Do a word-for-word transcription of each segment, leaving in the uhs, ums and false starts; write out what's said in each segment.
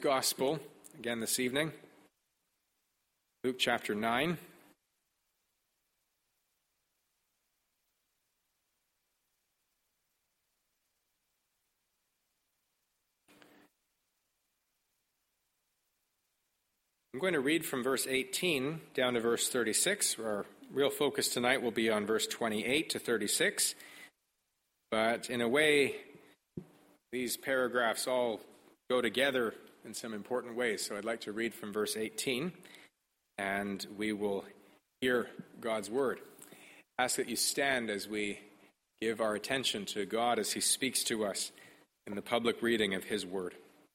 Gospel again this evening, Luke chapter nine. I'm going to read from verse eighteen down to verse thirty-six. Our real focus tonight will be on verse twenty-eight to thirty-six. But in a way, these paragraphs all go together in some important ways. So I'd like to read from verse eighteen, and we will hear God's word. I ask that you stand as we give our attention to God as he speaks to us in the public reading of his word.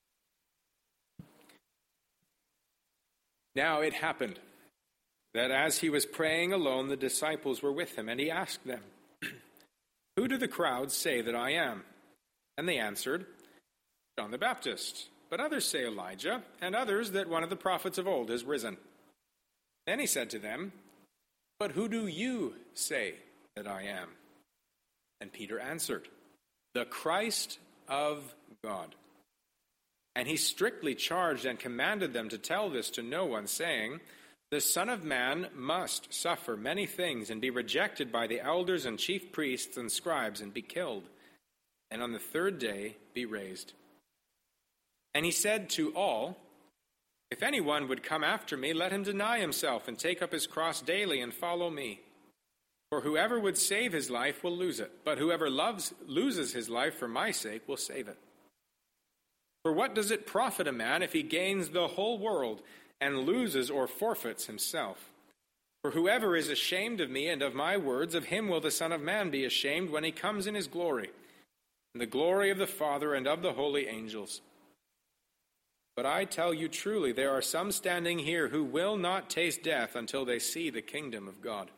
Now it happened that as he was praying alone, the disciples were with him, and he asked them, "Who do the crowds say that I am?" And they answered, "John the Baptist. But others say Elijah, and others that one of the prophets of old has risen." Then he said to them, "But who do you say that I am?" And Peter answered, "The Christ of God." And he strictly charged and commanded them to tell this to no one, saying, "The Son of Man must suffer many things and be rejected by the elders and chief priests and scribes and be killed, and on the third day be raised." And he said to all, "If anyone would come after me, let him deny himself and take up his cross daily and follow me. For whoever would save his life will lose it, but whoever loves loses his life for my sake will save it. For what does it profit a man if he gains the whole world and loses or forfeits himself? For whoever is ashamed of me and of my words, of him will the Son of Man be ashamed when he comes in his glory, in the glory of the Father and of the holy angels. But I tell you truly, there are some standing here who will not taste death until they see the kingdom of God."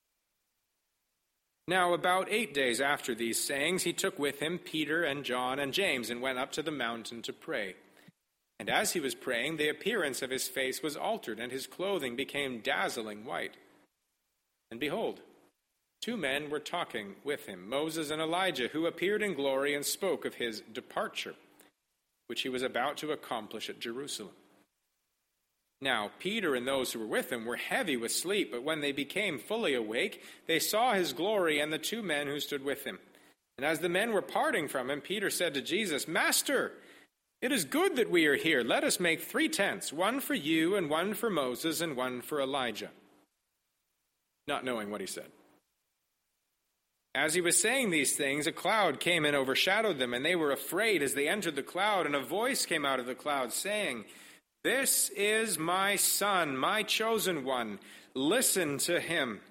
Now about eight days after these sayings, he took with him Peter and John and James and went up to the mountain to pray. And as he was praying, the appearance of his face was altered, and his clothing became dazzling white. And behold, two men were talking with him, Moses and Elijah, who appeared in glory and spoke of his departure, which he was about to accomplish at Jerusalem. Now Peter and those who were with him were heavy with sleep, but when they became fully awake, they saw his glory and the two men who stood with him. And as the men were parting from him, Peter said to Jesus, "Master, it is good that we are here. Let us make three tents, one for you and one for Moses and one for Elijah." Not knowing what he said. As he was saying these things, a cloud came and overshadowed them, and they were afraid as they entered the cloud, and a voice came out of the cloud saying, "This is my Son, my chosen one. Listen to him."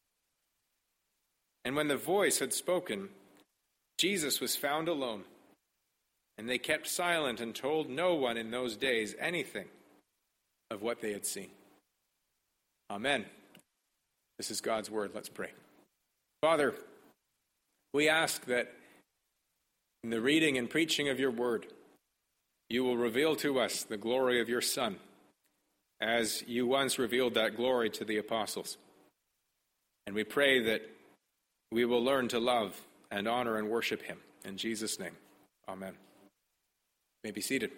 And when the voice had spoken, Jesus was found alone, and they kept silent and told no one in those days anything of what they had seen. Amen. This is God's word. Let's pray. Father, we ask that in the reading and preaching of your word, you will reveal to us the glory of your Son, as you once revealed that glory to the apostles. And we pray that we will learn to love and honor and worship him. In Jesus' name, amen. You may be seated.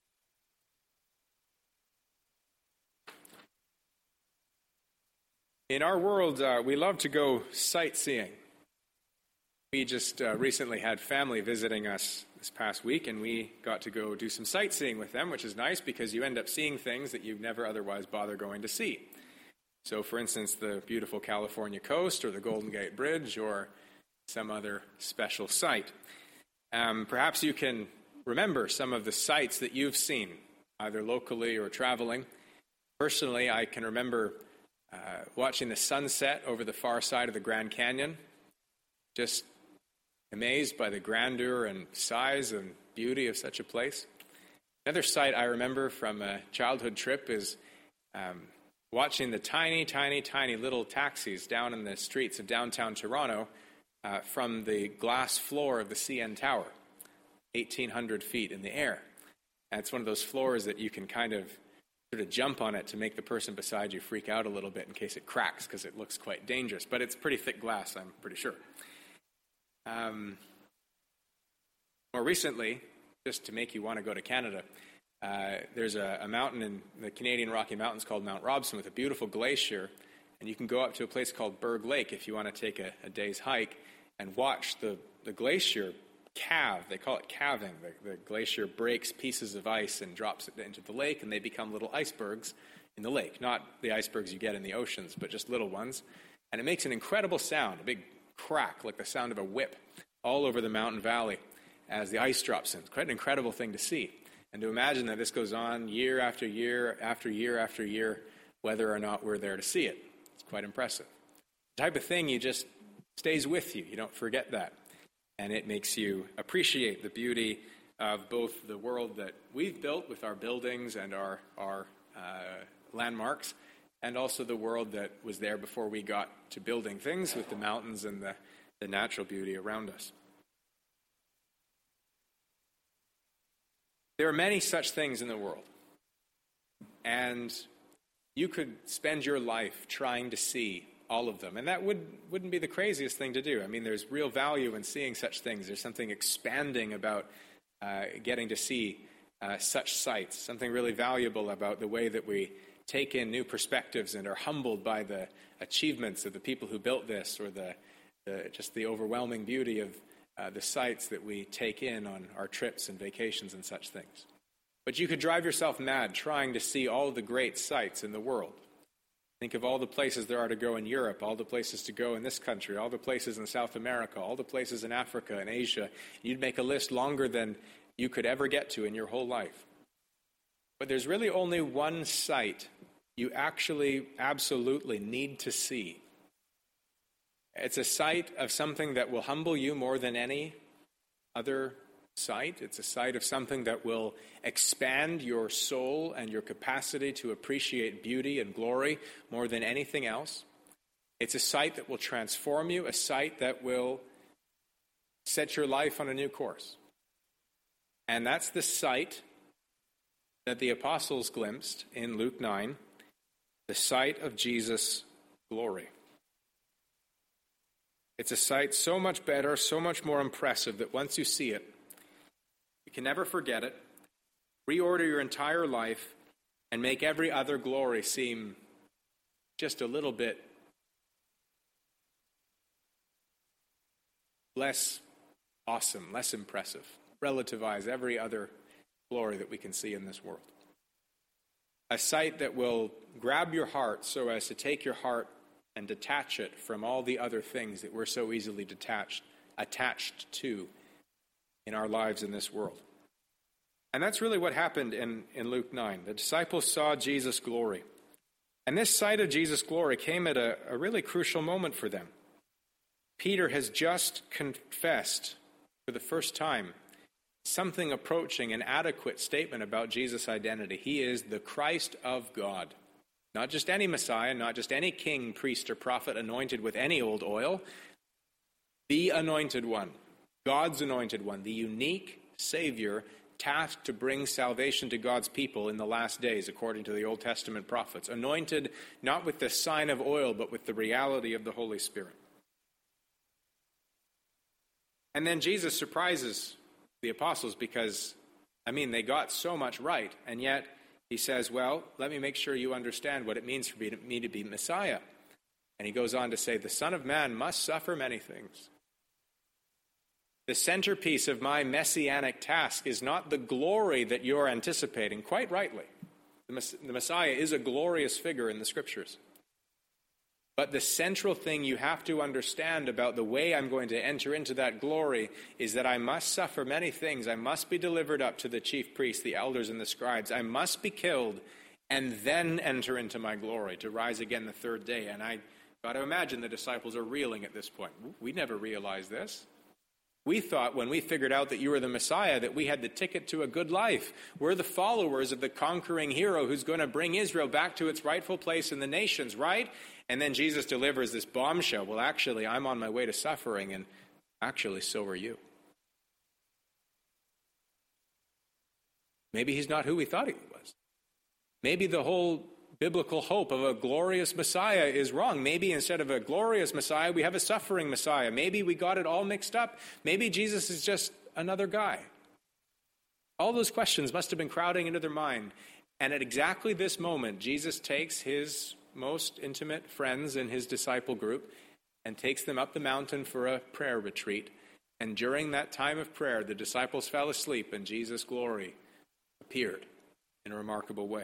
In our world, uh, we love to go sightseeing. We just uh, recently had family visiting us this past week, and we got to go do some sightseeing with them, which is nice because you end up seeing things that you'd never otherwise bother going to see. So, for instance, the beautiful California coast or the Golden Gate Bridge or some other special site. Um, perhaps you can remember some of the sights that you've seen, either locally or traveling. Personally, I can remember uh, watching the sunset over the far side of the Grand Canyon, just amazed by the grandeur and size and beauty of such a place. Another sight I remember from a childhood trip is um, watching the tiny, tiny, tiny little taxis down in the streets of downtown Toronto uh, from the glass floor of the C N Tower, eighteen hundred feet in the air. And it's one of those floors that you can kind of sort of jump on it to make the person beside you freak out a little bit in case it cracks, because it looks quite dangerous. But it's pretty thick glass, I'm pretty sure. Um, more recently, just to make you want to go to Canada, Uh, there's a, a mountain in the Canadian Rocky Mountains called Mount Robson with a beautiful glacier, and you can go up to a place called Berg Lake if you want to take a, a day's hike and watch the, the glacier calve. They call it calving. The, the glacier breaks pieces of ice and drops it into the lake, and they become little icebergs in the lake. Not the icebergs you get in the oceans, but just little ones. And it makes an incredible sound, a big crack, like the sound of a whip, all over the mountain valley as the ice drops in. It's quite an incredible thing to see. And to imagine that this goes on year after year after year after year, whether or not we're there to see it. It's quite impressive. The type of thing you just stays with you. You don't forget that. And it makes you appreciate the beauty of both the world that we've built with our buildings and our, our uh, landmarks, and also the world that was there before we got to building things with the mountains and the, the natural beauty around us. There are many such things in the world, and you could spend your life trying to see all of them, and that would, wouldn't be the craziest thing to do. I mean, there's real value in seeing such things. There's something expanding about uh, getting to see uh, such sights, something really valuable about the way that we take in new perspectives and are humbled by the achievements of the people who built this, or the, the just the overwhelming beauty of Uh, the sights that we take in on our trips and vacations and such things. But you could drive yourself mad trying to see all the great sights in the world. Think of all the places there are to go in Europe, all the places to go in this country, all the places in South America, all the places in Africa and Asia. You'd make a list longer than you could ever get to in your whole life. But there's really only one sight you actually absolutely need to see. It's a sight of something that will humble you more than any other sight. It's a sight of something that will expand your soul and your capacity to appreciate beauty and glory more than anything else. It's a sight that will transform you, a sight that will set your life on a new course. And that's the sight that the apostles glimpsed in Luke nine, the sight of Jesus' glory. It's a sight so much better, so much more impressive that once you see it, you can never forget it, reorder your entire life, and make every other glory seem just a little bit less awesome, less impressive. Relativize every other glory that we can see in this world. A sight that will grab your heart so as to take your heart and detach it from all the other things that we're so easily detached, attached to in our lives in this world. And that's really what happened in, in Luke nine. The disciples saw Jesus' glory. And this sight of Jesus' glory came at a, a really crucial moment for them. Peter has just confessed for the first time something approaching an adequate statement about Jesus' identity. He is the Christ of God. Not just any Messiah, not just any king, priest, or prophet anointed with any old oil. The anointed one, God's anointed one, the unique Savior tasked to bring salvation to God's people in the last days, according to the Old Testament prophets. Anointed not with the sign of oil, but with the reality of the Holy Spirit. And then Jesus surprises the apostles because, I mean, they got so much right, and yet he says, well, let me make sure you understand what it means for me to be Messiah. And he goes on to say, the Son of Man must suffer many things. The centerpiece of my messianic task is not the glory that you're anticipating, quite rightly. The Messiah is a glorious figure in the Scriptures. But the central thing you have to understand about the way I'm going to enter into that glory is that I must suffer many things. I must be delivered up to the chief priests, the elders, and the scribes. I must be killed and then enter into my glory to rise again the third day. And I got to imagine the disciples are reeling at this point. We never realized this. We thought when we figured out that you were the Messiah that we had the ticket to a good life. We're the followers of the conquering hero who's going to bring Israel back to its rightful place in the nations, right? And then Jesus delivers this bombshell. Well, actually, I'm on my way to suffering, and actually, so are you. Maybe he's not who we thought he was. Maybe the whole biblical hope of a glorious Messiah is wrong. Maybe instead of a glorious Messiah, we have a suffering Messiah. Maybe we got it all mixed up. Maybe Jesus is just another guy. All those questions must have been crowding into their mind. And at exactly this moment, Jesus takes his most intimate friends in his disciple group and takes them up the mountain for a prayer retreat. And during that time of prayer, the disciples fell asleep and Jesus' glory appeared in a remarkable way,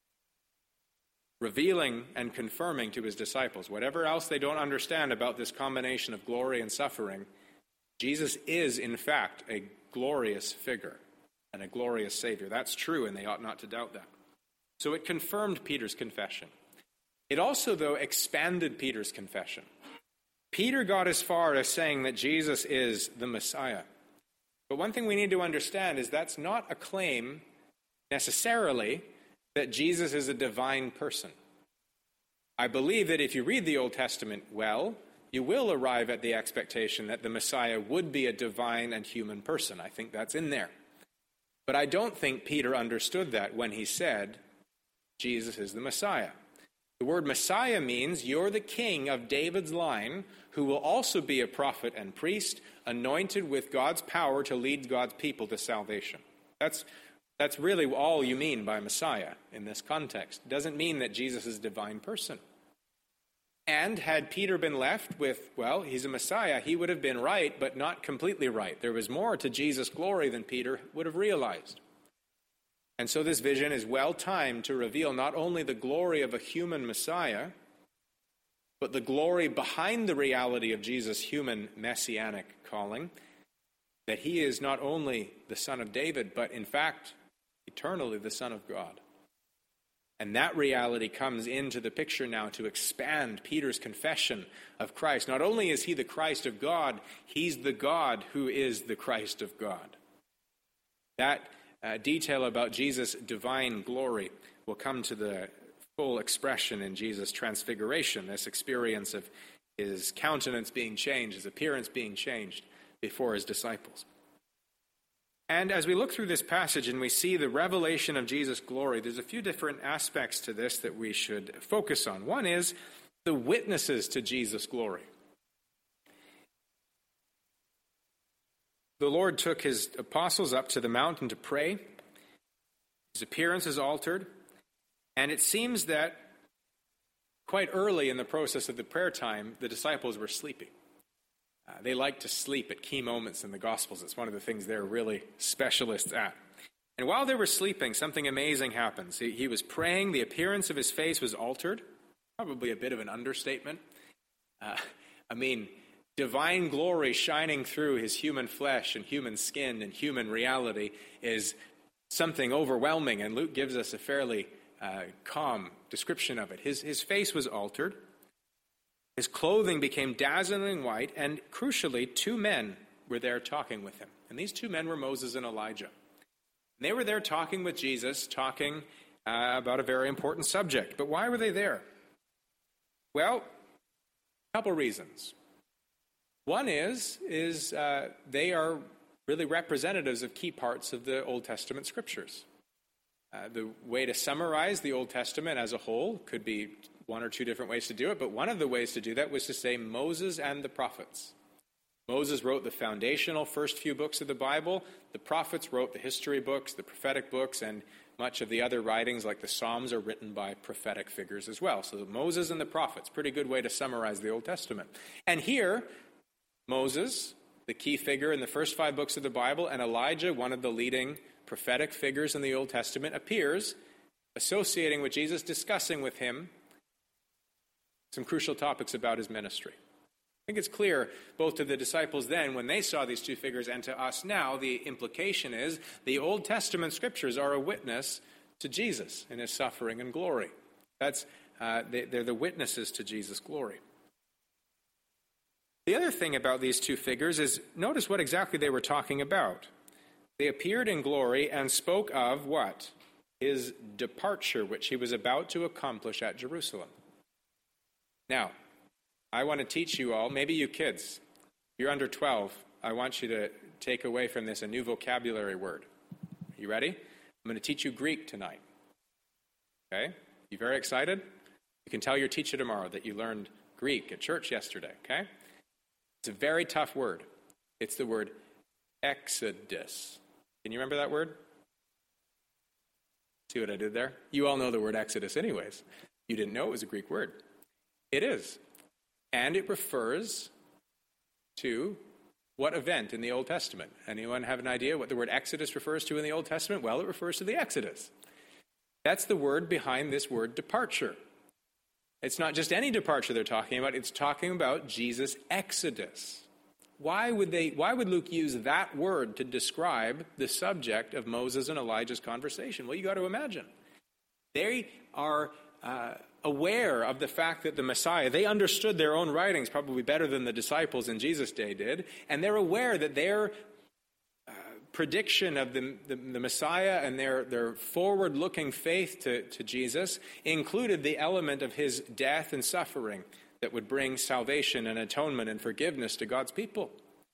revealing and confirming to his disciples, whatever else they don't understand about this combination of glory and suffering, Jesus is, in fact, a glorious figure and a glorious Savior. That's true, and they ought not to doubt that. So it confirmed Peter's confession. It also, though, expanded Peter's confession. Peter got as far as saying that Jesus is the Messiah. But one thing we need to understand is that's not a claim necessarily that Jesus is a divine person. I believe that if you read the Old Testament well, you will arrive at the expectation that the Messiah would be a divine and human person. I think that's in there. But I don't think Peter understood that when he said, Jesus is the Messiah. The word Messiah means you're the king of David's line who will also be a prophet and priest, anointed with God's power to lead God's people to salvation. That's That's really all you mean by Messiah in this context. It doesn't mean that Jesus is a divine person. And had Peter been left with, well, he's a Messiah, he would have been right, but not completely right. There was more to Jesus' glory than Peter would have realized. And so this vision is well timed to reveal not only the glory of a human Messiah, but the glory behind the reality of Jesus' human messianic calling, that he is not only the Son of David, but in fact, eternally the Son of God. And that reality comes into the picture now to expand Peter's confession of Christ. Not only is he the Christ of God, he's the God who is the Christ of God. That uh, detail about Jesus' divine glory will come to the full expression in Jesus' transfiguration, this experience of his countenance being changed, his appearance being changed before his disciples. And as we look through this passage and we see the revelation of Jesus' glory, there's a few different aspects to this that we should focus on. One is the witnesses to Jesus' glory. The Lord took his apostles up to the mountain to pray. His appearance is altered. And it seems that quite early in the process of the prayer time, the disciples were sleeping. Uh, they like to sleep at key moments in the Gospels. It's one of the things they're really specialists at. And while they were sleeping, something amazing happens. He, he was praying. The appearance of his face was altered. Probably a bit of an understatement. Uh, I mean, divine glory shining through his human flesh and human skin and human reality is something overwhelming. And Luke gives us a fairly uh, calm description of it. His, his face was altered. His clothing became dazzling white, and crucially, two men were there talking with him. And these two men were Moses and Elijah. And they were there talking with Jesus, talking uh, about a very important subject. But why were they there? Well, a couple reasons. One is, is uh, they are really representatives of key parts of the Old Testament scriptures. Uh, the way to summarize the Old Testament as a whole could be one or two different ways to do it, but one of the ways to do that was to say Moses and the prophets. Moses wrote the foundational first few books of the Bible. The prophets wrote the history books, the prophetic books, and much of the other writings, like the Psalms, are written by prophetic figures as well. So Moses and the prophets, pretty good way to summarize the Old Testament. And here, Moses, the key figure in the first five books of the Bible, and Elijah, one of the leading prophetic figures in the Old Testament, appears, associating with Jesus, discussing with him some crucial topics about his ministry. I think it's clear both to the disciples then when they saw these two figures and to us now, the implication is the Old Testament scriptures are a witness to Jesus in his suffering and glory. That's uh, they, they're the witnesses to Jesus' glory. The other thing about these two figures is notice what exactly they were talking about. They appeared in glory and spoke of what? His departure, which he was about to accomplish at Jerusalem. Now, I want to teach you all, maybe you kids, if you're under twelve, I want you to take away from this a new vocabulary word. Are you ready? I'm going to teach you Greek tonight. Okay? You very excited? You can tell your teacher tomorrow that you learned Greek at church yesterday, okay? It's a very tough word. It's the word exodus. Can you remember that word? See what I did there? You all know the word Exodus anyways. You didn't know it was a Greek word. It is. And it refers to what event in the Old Testament? Anyone have an idea what the word Exodus refers to in the Old Testament? Well, it refers to the Exodus. That's the word behind this word departure. It's not just any departure they're talking about. It's talking about Jesus' exodus. Why would they? Why would Luke use that word to describe the subject of Moses and Elijah's conversation? Well, you got to imagine. They are uh, aware of the fact that the Messiah, they understood their own writings probably better than the disciples in Jesus' day did, and they're aware that their uh, prediction of the, the, the Messiah and their, their forward-looking faith to, to Jesus included the element of his death and suffering that would bring salvation and atonement and forgiveness to God's people.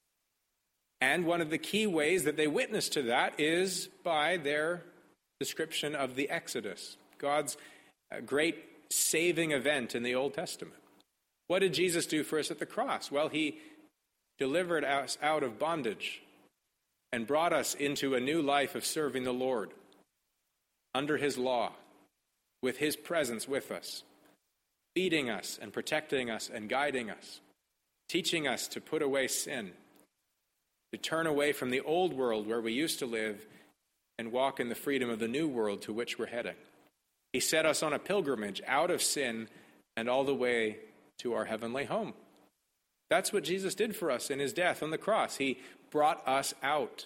And one of the key ways that they witness to that is by their description of the Exodus, God's great saving event in the Old Testament. What did Jesus do for us at the cross? Well, he delivered us out of bondage and brought us into a new life of serving the Lord under his law, with his presence with us, feeding us and protecting us and guiding us, teaching us to put away sin, to turn away from the old world where we used to live and walk in the freedom of the new world to which we're heading. He set us on a pilgrimage out of sin and all the way to our heavenly home. That's what Jesus did for us in his death on the cross. He brought us out,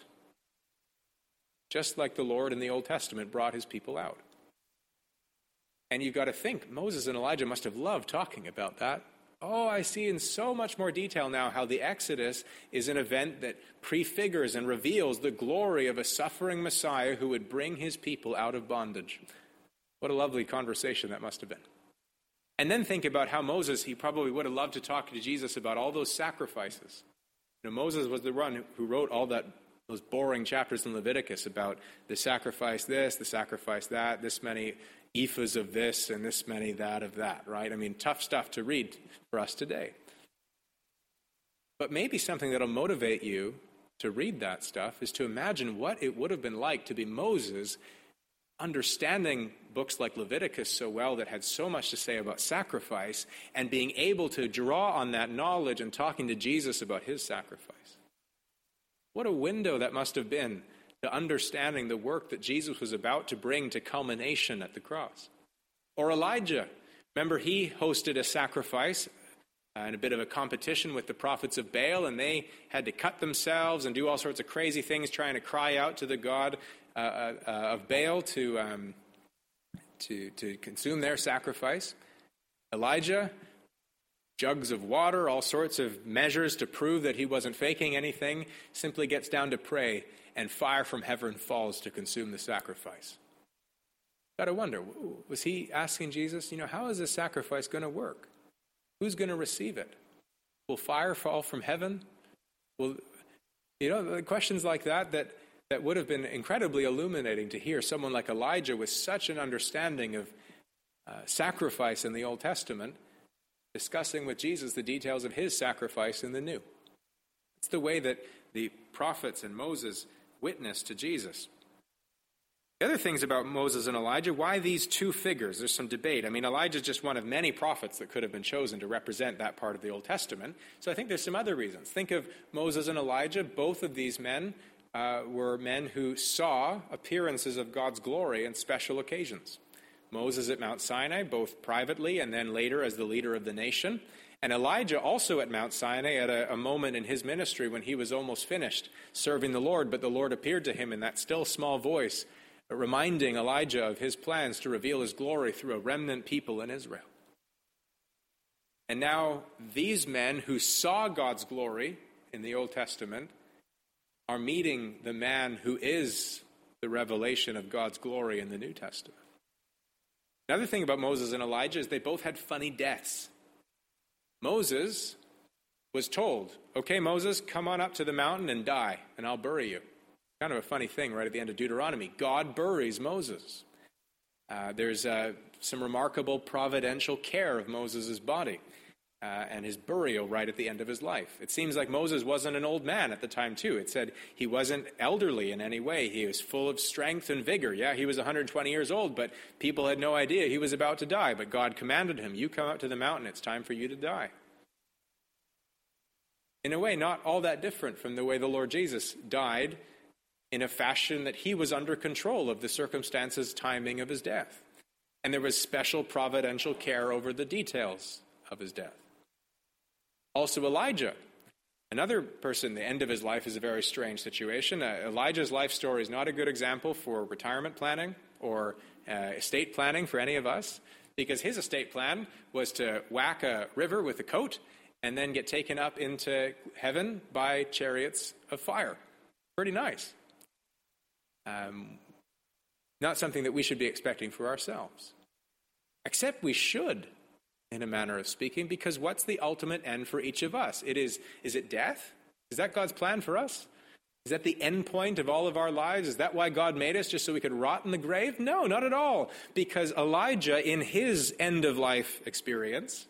just like the Lord in the Old Testament brought his people out. And you've got to think, Moses and Elijah must have loved talking about that. Oh, I see in so much more detail now how the Exodus is an event that prefigures and reveals the glory of a suffering Messiah who would bring his people out of bondage. What a lovely conversation that must have been. And then think about how Moses, he probably would have loved to talk to Jesus about all those sacrifices. You know, Moses was the one who wrote all that those boring chapters in Leviticus about the sacrifice this, the sacrifice that, this many ephahs of this and this many that of that, right? I mean, tough stuff to read for us today. But maybe something that'll motivate you to read that stuff is to imagine what it would have been like to be Moses, understanding books like Leviticus so well that had so much to say about sacrifice and being able to draw on that knowledge and talking to Jesus about his sacrifice. What a window that must have been to understanding the work that Jesus was about to bring to culmination at the cross. Or Elijah. Remember, he hosted a sacrifice and a bit of a competition with the prophets of Baal, and they had to cut themselves and do all sorts of crazy things trying to cry out to the god uh, uh, of Baal to, um, to, to consume their sacrifice. Elijah, jugs of water, all sorts of measures to prove that he wasn't faking anything, simply gets down to pray, and fire from heaven falls to consume the sacrifice. Got to wonder, was he asking Jesus, you know, how is this sacrifice going to work? Who's going to receive it? Will fire fall from heaven? Will, you know, questions like that, that that would have been incredibly illuminating to hear someone like Elijah with such an understanding of uh, sacrifice in the Old Testament, discussing with Jesus the details of his sacrifice in the New. It's the way that the prophets and Moses witnessed to Jesus. The other things about Moses and Elijah, why these two figures? There's some debate. I mean, Elijah is just one of many prophets that could have been chosen to represent that part of the Old Testament. So I think there's some other reasons. Think of Moses and Elijah. Both of these men uh, were men who saw appearances of God's glory in special occasions. Moses at Mount Sinai, both privately and then later as the leader of the nation. And Elijah also at Mount Sinai at a, a moment in his ministry when he was almost finished serving the Lord, but the Lord appeared to him in that still small voice, reminding Elijah of his plans to reveal his glory through a remnant people in Israel. And now these men who saw God's glory in the Old Testament are meeting the man who is the revelation of God's glory in the New Testament. Another thing about Moses and Elijah is they both had funny deaths. Moses was told, okay, Moses, come on up to the mountain and die, and I'll bury you. Kind of a funny thing right at the end of Deuteronomy. God buries Moses. Uh, there's uh, some remarkable providential care of Moses' body. uh, and his burial right at the end of his life. It seems like Moses wasn't an old man at the time, too. It said he wasn't elderly in any way. He was full of strength and vigor. Yeah, he was one hundred twenty years old, but people had no idea he was about to die. But God commanded him, you come out to the mountain, it's time for you to die. In a way, not all that different from the way the Lord Jesus died, in a fashion that he was under control of the circumstances, timing of his death. And there was special providential care over the details of his death. Also Elijah, another person, the end of his life is a very strange situation. Uh, Elijah's life story is not a good example for retirement planning or uh, estate planning for any of us, because his estate plan was to whack a river with a coat and then get taken up into heaven by chariots of fire. Pretty nice. Um, not something that we should be expecting for ourselves. Except we should, in a manner of speaking, because what's the ultimate end for each of us? It is, is it death? Is that God's plan for us? Is that the end point of all of our lives? Is that why God made us, just so we could rot in the grave? No, not at all. Because Elijah, in his end-of-life experience,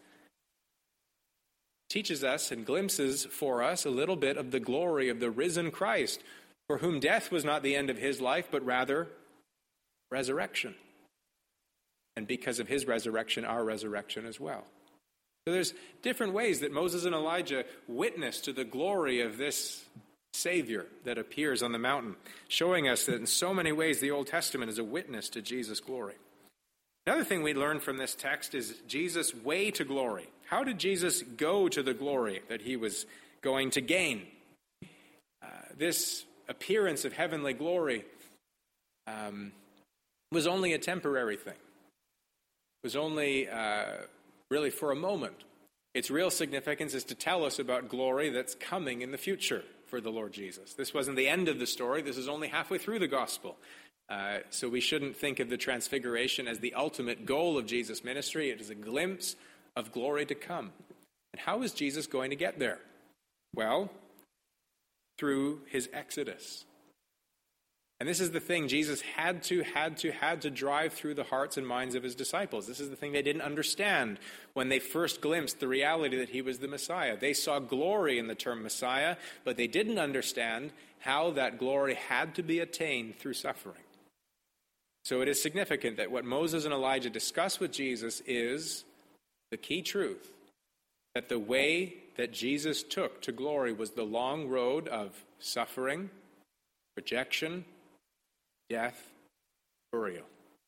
teaches us and glimpses for us a little bit of the glory of the risen Christ, for whom death was not the end of his life, but rather resurrection. And because of his resurrection, our resurrection as well. So there's different ways that Moses and Elijah witness to the glory of this Savior that appears on the mountain, showing us that in so many ways the Old Testament is a witness to Jesus' glory. Another thing we learn from this text is Jesus' way to glory. How did Jesus go to the glory that he was going to gain? Uh, this appearance of heavenly glory um, was only a temporary thing. It was only uh, really for a moment. Its real significance is to tell us about glory that's coming in the future for the Lord Jesus. This wasn't the end of the story. This is only halfway through the gospel. Uh, so we shouldn't think of the transfiguration as the ultimate goal of Jesus' ministry. It is a glimpse of glory to come. And how is Jesus going to get there? Well, through his exodus. And this is the thing Jesus had to, had to, had to drive through the hearts and minds of his disciples. This is the thing they didn't understand when they first glimpsed the reality that he was the Messiah. They saw glory in the term Messiah, but they didn't understand how that glory had to be attained through suffering. So it is significant that what Moses and Elijah discuss with Jesus is the key truth, that the way that Jesus took to glory was the long road of suffering, rejection, death, burial.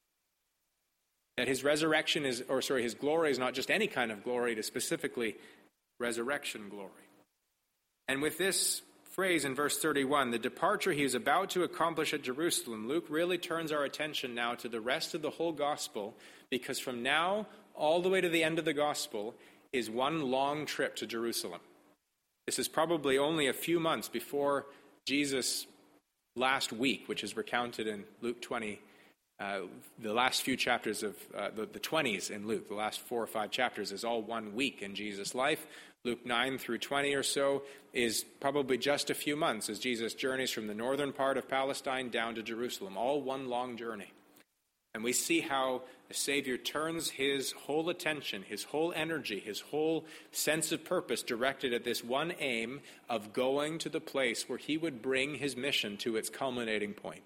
That his resurrection is, or sorry, his glory is not just any kind of glory, it is specifically resurrection glory. And with this phrase in verse thirty-one, the departure he is about to accomplish at Jerusalem, Luke really turns our attention now to the rest of the whole gospel, because from now all the way to the end of the gospel is one long trip to Jerusalem. This is probably only a few months before Jesus' last week, which is recounted in Luke twenty, uh, the last few chapters of uh, the, the twenties in Luke, the last four or five chapters is all one week in Jesus' life. Luke nine through twenty or so is probably just a few months as Jesus journeys from the northern part of Palestine down to Jerusalem, all one long journey. And we see how the Savior turns his whole attention, his whole energy, his whole sense of purpose directed at this one aim of going to the place where he would bring his mission to its culminating point.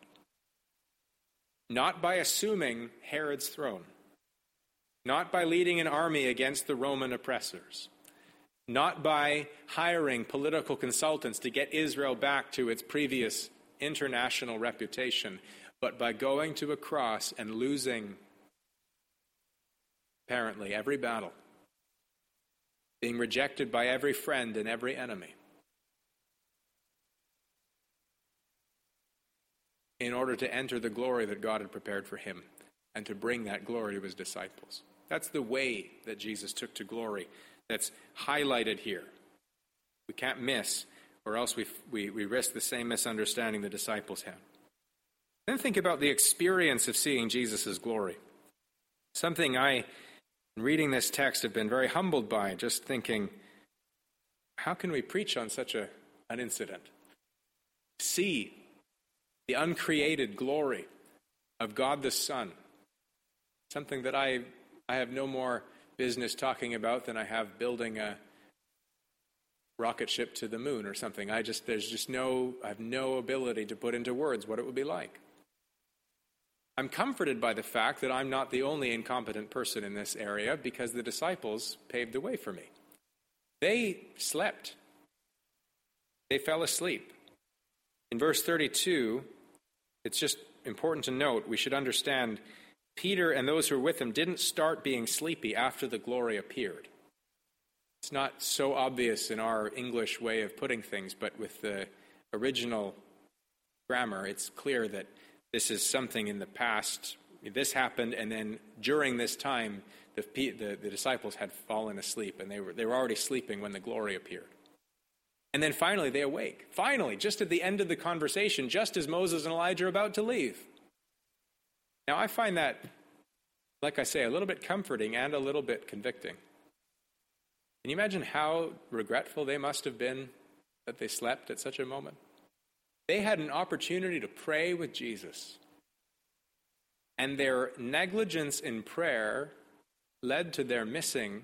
Not by assuming Herod's throne, not by leading an army against the Roman oppressors, not by hiring political consultants to get Israel back to its previous international reputation, but by going to a cross and losing, apparently, every battle, being rejected by every friend and every enemy, in order to enter the glory that God had prepared for him and to bring that glory to his disciples. That's the way that Jesus took to glory that's highlighted here. We can't miss, or else we, we, we risk the same misunderstanding the disciples had. Then think about the experience of seeing Jesus' glory. Something I, in reading this text, have been very humbled by, just thinking, how can we preach on such a, an incident? See the uncreated glory of God the Son, something that I, I have no more business talking about than I have building a rocket ship to the moon or something. I just, there's just no, I have no ability to put into words what it would be like. I'm comforted by the fact that I'm not the only incompetent person in this area because the disciples paved the way for me. They slept. They fell asleep. In verse thirty-two, it's just important to note, we should understand, Peter and those who were with him didn't start being sleepy after the glory appeared. It's not so obvious in our English way of putting things, but with the original grammar, it's clear that this is something in the past. This happened, and then during this time, the, the, the disciples had fallen asleep, and they were, they were already sleeping when the glory appeared. And then finally they awake. Finally, just at the end of the conversation, just as Moses and Elijah are about to leave. Now I find that, like I say, a little bit comforting and a little bit convicting. Can you imagine how regretful they must have been that they slept at such a moment? They had an opportunity to pray with Jesus. And their negligence in prayer led to their missing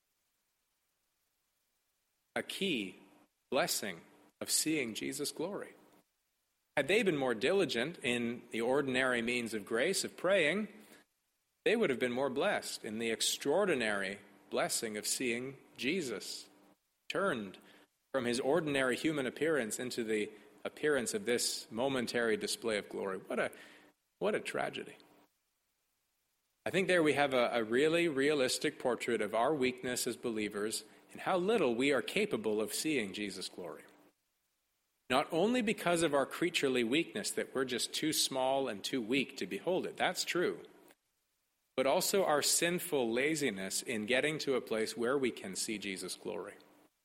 a key blessing of seeing Jesus' glory. Had they been more diligent in the ordinary means of grace, of praying, they would have been more blessed in the extraordinary blessing of seeing Jesus turned from his ordinary human appearance into the appearance of this momentary display of glory. What a, what a tragedy. I think there we have a, a really realistic portrait of our weakness as believers and how little we are capable of seeing Jesus' glory. Not only because of our creaturely weakness, that we're just too small and too weak to behold it, that's true, but also our sinful laziness in getting to a place where we can see Jesus' glory.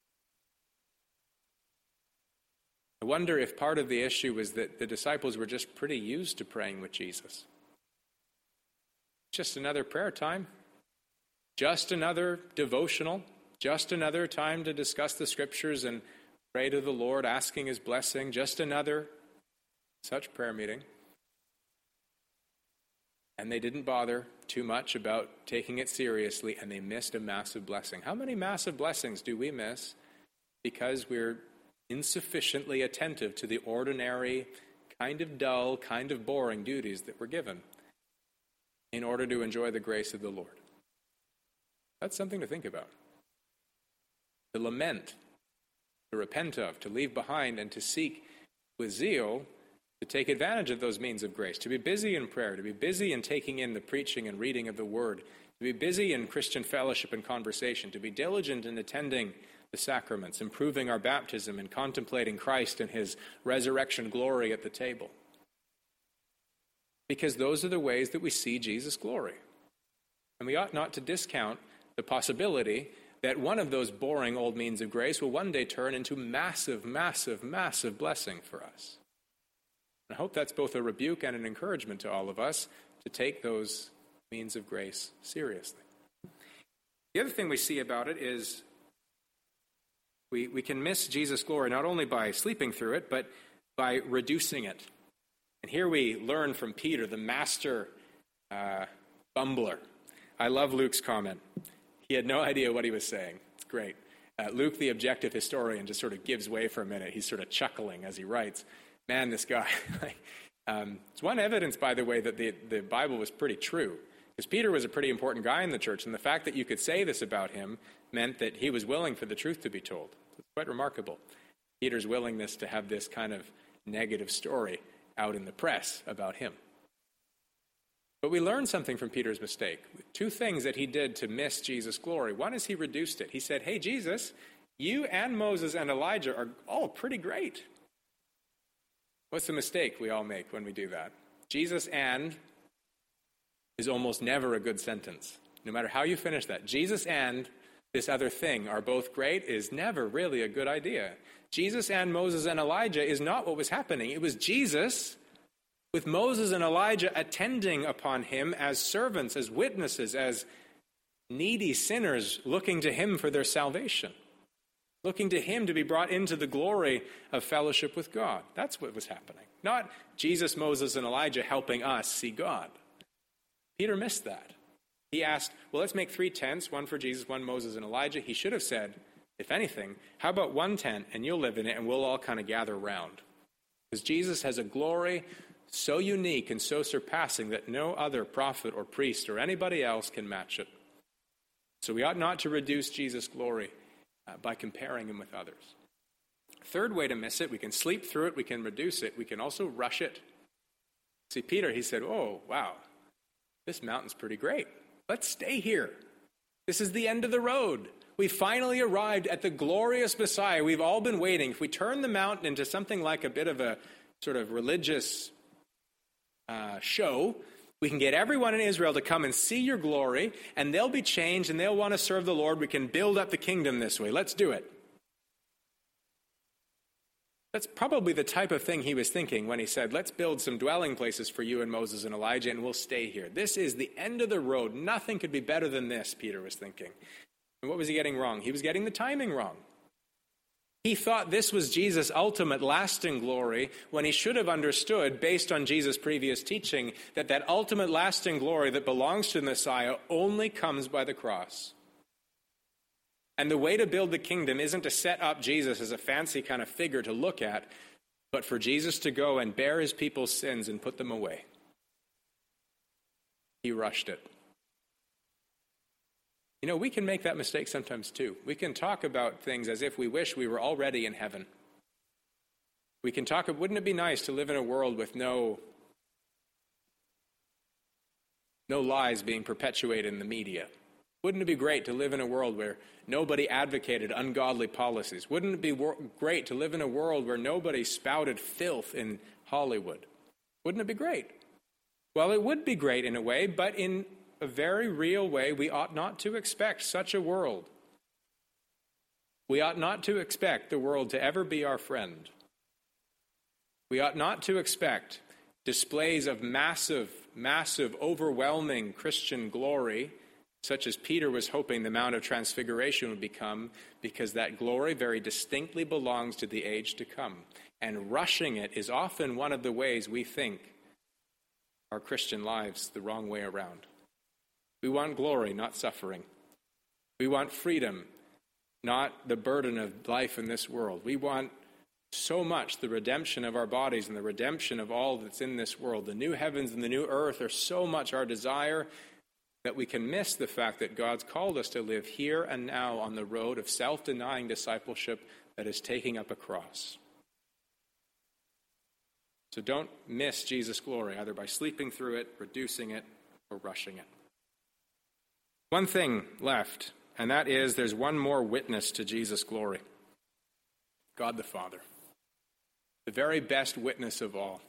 I wonder if part of the issue was that the disciples were just pretty used to praying with Jesus. Just another prayer time, just another devotional, just another time to discuss the scriptures and pray to the Lord, asking his blessing, just another such prayer meeting. And they didn't bother too much about taking it seriously, and they missed a massive blessing. How many massive blessings do we miss because we're insufficiently attentive to the ordinary, kind of dull, kind of boring duties that we're given in order to enjoy the grace of the Lord? That's something to think about. To lament, to repent of, to leave behind, and to seek with zeal to take advantage of those means of grace, to be busy in prayer, to be busy in taking in the preaching and reading of the word, to be busy in Christian fellowship and conversation, to be diligent in attending the sacraments, improving our baptism and contemplating Christ and his resurrection glory at the table. Because those are the ways that we see Jesus' glory. And we ought not to discount the possibility that one of those boring old means of grace will one day turn into massive, massive, massive blessing for us. I hope that's both a rebuke and an encouragement to all of us to take those means of grace seriously. The other thing we see about it is we, we can miss Jesus' glory not only by sleeping through it, but by reducing it. And here we learn from Peter, the master uh, bumbler. I love Luke's comment. He had no idea what he was saying. It's great. Uh, Luke, the objective historian, just sort of gives way for a minute. He's sort of chuckling as he writes. Man, this guy. um, it's one evidence, by the way, that the, the Bible was pretty true. Because Peter was a pretty important guy in the church, and the fact that you could say this about him meant that he was willing for the truth to be told. It's quite remarkable. Peter's willingness to have this kind of negative story out in the press about him. But we learn something from Peter's mistake. Two things that he did to miss Jesus' glory. One is he reduced it. He said, hey, Jesus, you and Moses and Elijah are all pretty great. What's the mistake we all make when we do that? Jesus and is almost never a good sentence. No matter how you finish that. Jesus and this other thing are both great is never really a good idea. Jesus and Moses and Elijah is not what was happening. It was Jesus with Moses and Elijah attending upon him as servants, as witnesses, as needy sinners looking to him for their salvation, looking to him to be brought into the glory of fellowship with God. That's what was happening. Not Jesus, Moses, and Elijah helping us see God. Peter missed that. He asked, well, let's make three tents, one for Jesus, one Moses, and Elijah. He should have said, if anything, how about one tent and you'll live in it and we'll all kind of gather around. Because Jesus has a glory so unique and so surpassing that no other prophet or priest or anybody else can match it. So we ought not to reduce Jesus' glory uh, by comparing him with others. Third way to miss it, we can sleep through it, we can reduce it, we can also rush it. See, Peter, he said, oh, wow, this mountain's pretty great. Let's stay here. This is the end of the road. We finally arrived at the glorious Messiah we've all been waiting. If we turn the mountain into something like a bit of a sort of religious uh, show, we can get everyone in Israel to come and see your glory, and they'll be changed, and they'll want to serve the Lord. We can build up the kingdom this way. Let's do it. That's probably the type of thing he was thinking when he said, let's build some dwelling places for you and Moses and Elijah, and we'll stay here. This is the end of the road. Nothing could be better than this, Peter was thinking. And what was he getting wrong? He was getting the timing wrong. He thought this was Jesus' ultimate lasting glory when he should have understood, based on Jesus' previous teaching, that that ultimate lasting glory that belongs to the Messiah only comes by the cross. And the way to build the kingdom isn't to set up Jesus as a fancy kind of figure to look at, but for Jesus to go and bear his people's sins and put them away. He rushed it. You know, we can make that mistake sometimes too. We can talk about things as if we wish we were already in heaven. We can talk, wouldn't it be nice to live in a world with no, no lies being perpetuated in the media? Wouldn't it be great to live in a world where nobody advocated ungodly policies? Wouldn't it be wor- great to live in a world where nobody spouted filth in Hollywood? Wouldn't it be great? Well, it would be great in a way, but in a very real way, we ought not to expect such a world. We ought not to expect the world to ever be our friend. We ought not to expect displays of massive, massive, overwhelming Christian glory, such as Peter was hoping the Mount of Transfiguration would become, because that glory very distinctly belongs to the age to come. And rushing it is often one of the ways we think our Christian lives the wrong way around. We want glory, not suffering. We want freedom, not the burden of life in this world. We want so much the redemption of our bodies and the redemption of all that's in this world. The new heavens and the new earth are so much our desire that we can miss the fact that God's called us to live here and now on the road of self-denying discipleship that is taking up a cross. So don't miss Jesus' glory, either by sleeping through it, reducing it, or rushing it. One thing left, and that is there's one more witness to Jesus' glory. God the Father. The very best witness of all.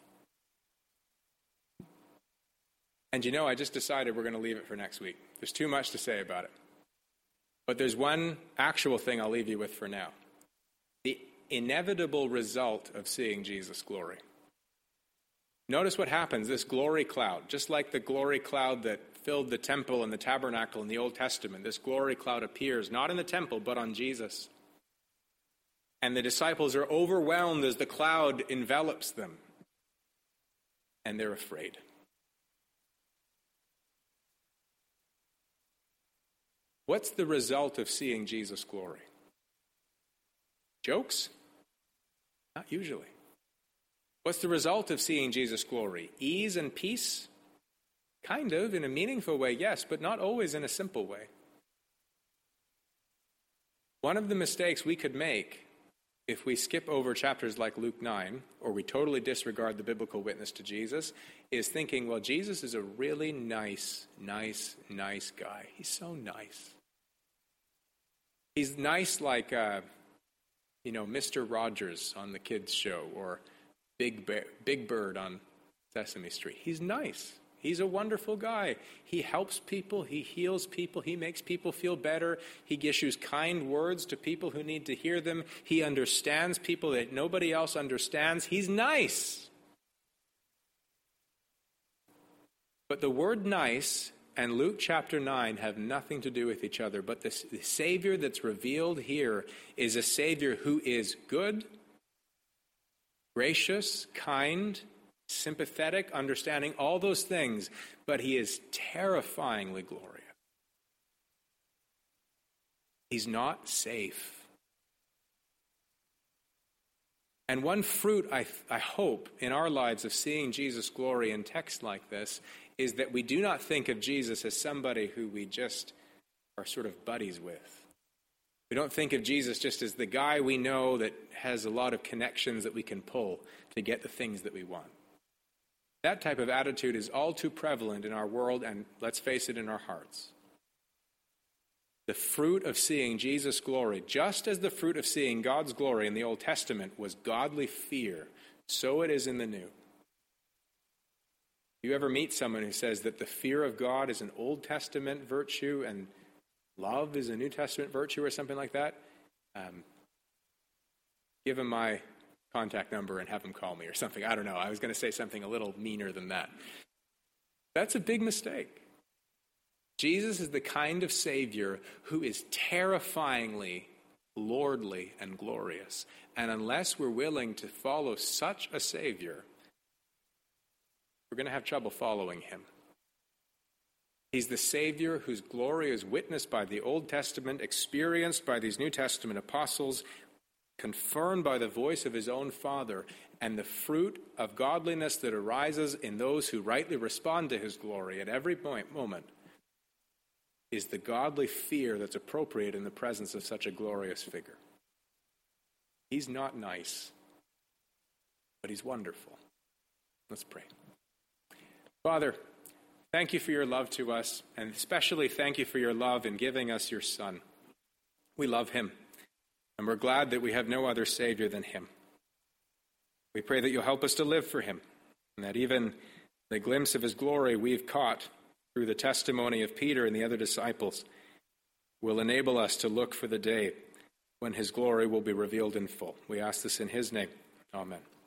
And you know, I just decided we're going to leave it for next week. There's too much to say about it. But there's one actual thing I'll leave you with for now. The inevitable result of seeing Jesus' glory. Notice what happens, this glory cloud, just like the glory cloud that filled the temple and the tabernacle in the Old Testament, this glory cloud appears not in the temple, but on Jesus. And the disciples are overwhelmed as the cloud envelops them. And they're afraid. What's the result of seeing Jesus' glory? Jokes? Not usually. What's the result of seeing Jesus' glory? Ease and peace? Kind of, in a meaningful way, yes, but not always in a simple way. One of the mistakes we could make if we skip over chapters like Luke nine, or we totally disregard the biblical witness to Jesus, is thinking, well, Jesus is a really nice, nice, nice guy. He's so nice. He's nice like, uh, you know, Mister Rogers on the kids' show, or Big Bear, Big Bird on Sesame Street. He's nice. He's a wonderful guy. He helps people. He heals people. He makes people feel better. He issues kind words to people who need to hear them. He understands people that nobody else understands. He's nice. But the word nice and Luke chapter nine have nothing to do with each other. But the, the Savior that's revealed here is a Savior who is good, gracious, kind, sympathetic, understanding, all those things, but he is terrifyingly glorious. He's not safe. And one fruit, I, I hope, in our lives of seeing Jesus' glory in text like this is that we do not think of Jesus as somebody who we just are sort of buddies with. We don't think of Jesus just as the guy we know that has a lot of connections that we can pull to get the things that we want. That type of attitude is all too prevalent in our world, and let's face it, in our hearts. The fruit of seeing Jesus' glory, just as the fruit of seeing God's glory in the Old Testament was godly fear, so it is in the New. You ever meet someone who says that the fear of God is an Old Testament virtue and love is a New Testament virtue or something like that? Um, give him my contact number and have him call me or something. I don't know. I was going to say something a little meaner than that. That's a big mistake. Jesus is the kind of Savior who is terrifyingly lordly and glorious. And unless we're willing to follow such a Savior, we're going to have trouble following him. He's the Savior whose glory is witnessed by the Old Testament, experienced by these New Testament apostles, confirmed by the voice of his own Father, and the fruit of godliness that arises in those who rightly respond to his glory at every point, moment is the godly fear that's appropriate in the presence of such a glorious figure. He's not nice, but he's wonderful. Let's pray. Father, thank you for your love to us, and especially thank you for your love in giving us your Son. We love him, and we're glad that we have no other Savior than him. We pray that you'll help us to live for him, and that even the glimpse of his glory we've caught through the testimony of Peter and the other disciples will enable us to look for the day when his glory will be revealed in full. We ask this in his name. Amen.